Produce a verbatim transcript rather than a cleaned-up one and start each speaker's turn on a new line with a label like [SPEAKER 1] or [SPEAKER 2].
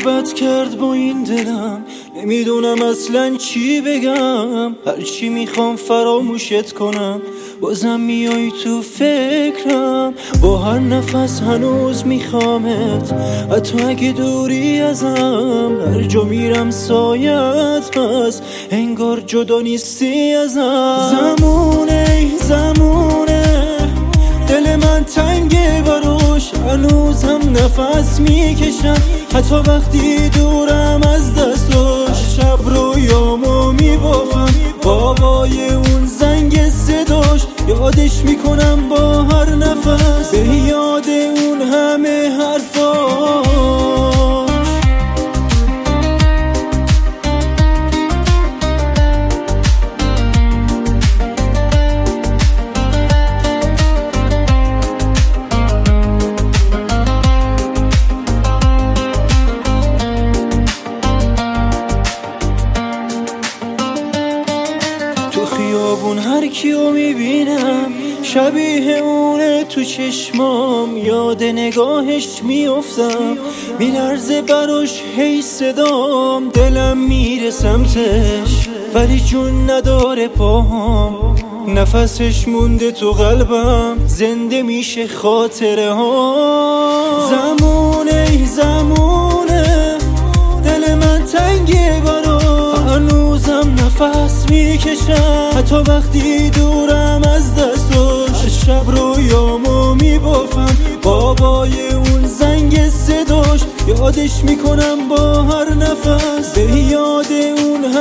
[SPEAKER 1] بد کرد با این دلم، نمیدونم اصلا چی بگم. هرچی میخوام فراموشت کنم، بازم میای تو فکرم. با هر نفس هنوز میخوامت، حتی اگه دوری ازم. هر جا میرم سایت هست، انگار جدا نیستی ازم. زمونه زمونه دل من تنگه براش، هنوزم نفس میکشم حتی وقتی دورم از دستاش. شب رویامو میبافم بابای اون زنگ صداش، یادش میکنم با هر نفس به یاد اون همه حرفاش. خیابون هر کیو میبینم شبیه اونه تو چشمام، یاد نگاهش میافتم میلرزه براش هی صدام. دلم میره سمتش ولی جون نداره پاهام، نفسش مونده تو قلبم زنده میشه خاطره ها. زمونه زمونه دل من تنگه برا، هنوزم نفس میکشم حتی وقتی دورم از دستاش. هر شب رویامو میبافم بابای اون زنگ صداش، یادش میکنم با هر نفس به یاد اون